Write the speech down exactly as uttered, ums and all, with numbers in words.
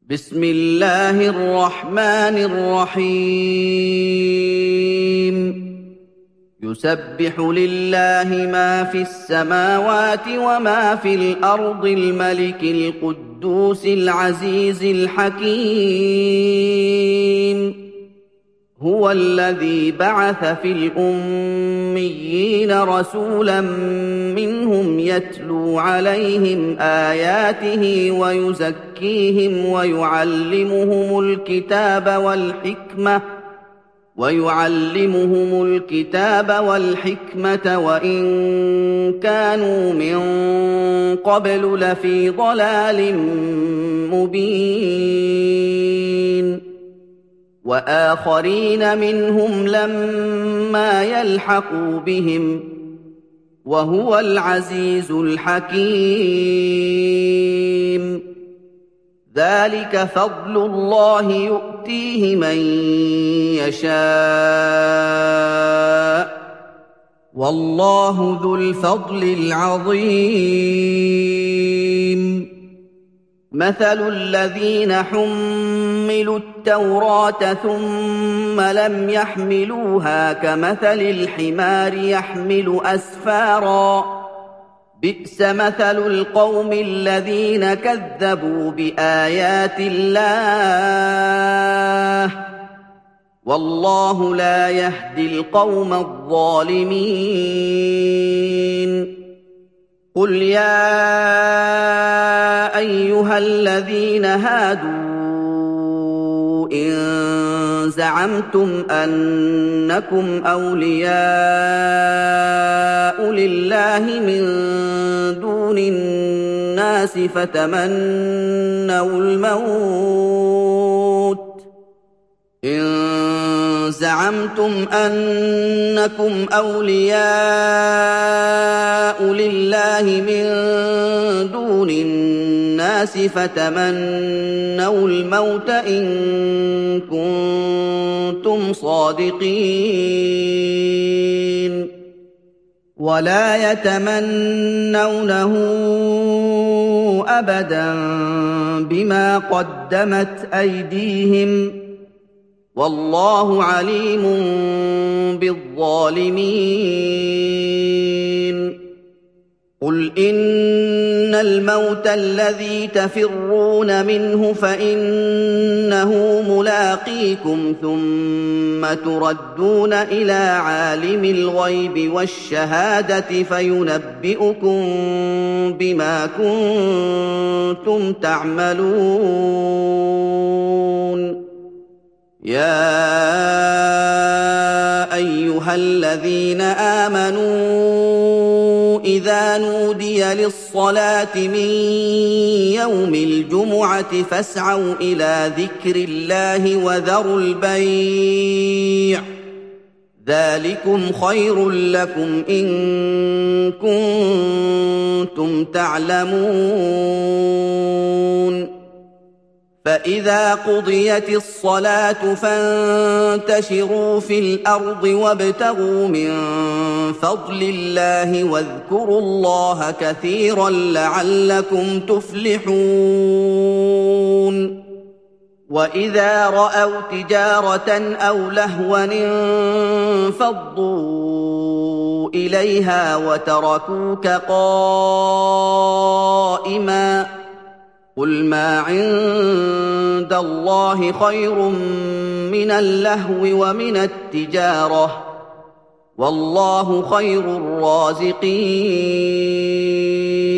بسم الله الرحمن الرحيم يسبح لله ما في السماوات وما في الأرض الملك القدوس العزيز الحكيم هو الذي بعث في الأميين رسولا منهم يتلو عليهم آياته ويزكيهم ويعلمهم الكتاب والحكمة ويعلمهم الكتاب والحكمة وإن كانوا من قبل لفي ضلال مبين وآخرين منهم لما يلحقوا بهم وهو العزيز الحكيم ذلك فضل الله يؤتيه من يشاء والله ذو الفضل العظيم مثل الذين حملوا التوراة ثم لم يحملوها كمثل الحمار يحمل أسفارا بئس مثل القوم الذين كذبوا بآيات الله والله لا يهدي القوم الظالمين قل يا أيها الذين هادوا إن زعمتم أنكم أولياء لله من دون الناس فتمنوا الموت إن زعمتم أنكم أولياء لله من دون الناس فتمنوا الموت إن كنتم صادقين ولا يتمنونه أبدا بما قدمت أيديهم والله عليم بالظالمين قل إن الموت الذي تفرون منه فإنه ملاقيكم ثم تردون إلى عالم الغيب والشهادة فينبئكم بما كنتم تعملون يا أيها الذين آمنوا إذا نودي للصلاة من يوم الجمعة فاسعوا إلى ذكر الله وذروا البيع ذلكم خير لكم إن كنتم تعلمون فإذا قضيت الصلاة فانتشروا في الأرض وابتغوا من فضل الله واذكروا الله كثيرا لعلكم تفلحون وإذا رأوا تجارة أو لهوا انفضوا إليها وتركوك قائما قل ما عند الله خير من اللهو ومن التجارة والله خير الرازقين